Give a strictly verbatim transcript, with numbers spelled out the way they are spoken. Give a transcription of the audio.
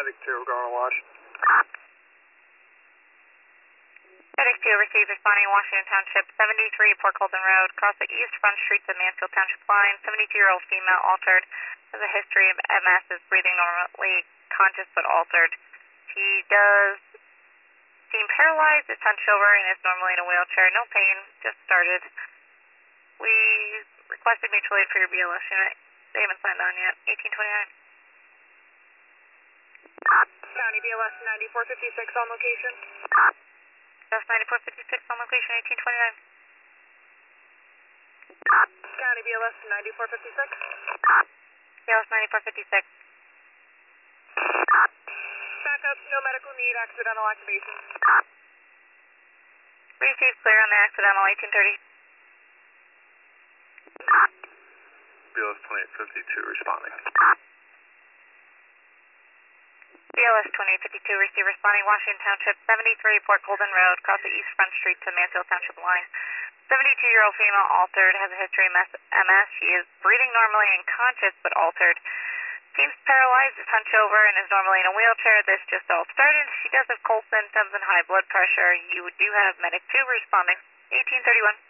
Medic two, going to Wash. Medic two received responding Washington Township, seventy-three Port Colton Road, across the east front streets of Mansfield Township line. seventy-two-year-old female altered, has a history of M S, is breathing normally, conscious but altered. She does seem paralyzed, is hunched over, and is normally in a wheelchair. No pain, just started. We requested mutual aid for your B L S unit. They haven't signed on yet. eighteen twenty-nine. County B L S ninety-four fifty-six on location. B L S ninety-four fifty-six on location, eighteen twenty-nine. County B L S ninety-four fifty-six. B L S ninety-four fifty-six. Backup, no medical need, accidental activation. Received clear on the accidental, eighteen thirty. B L S twenty-eight fifty-two responding. B L S twenty-eight fifty-two, receive responding Washington Township, seventy-three Port Colton Road, across the east front street to Mansfield Township line. seventy-two-year-old female altered, has a history of M S. She is breathing normally and conscious but altered. Seems paralyzed, is hunched over, and is normally in a wheelchair. This just all started. She does have cold symptoms and high blood pressure. You do have Medic two responding, eighteen thirty-one.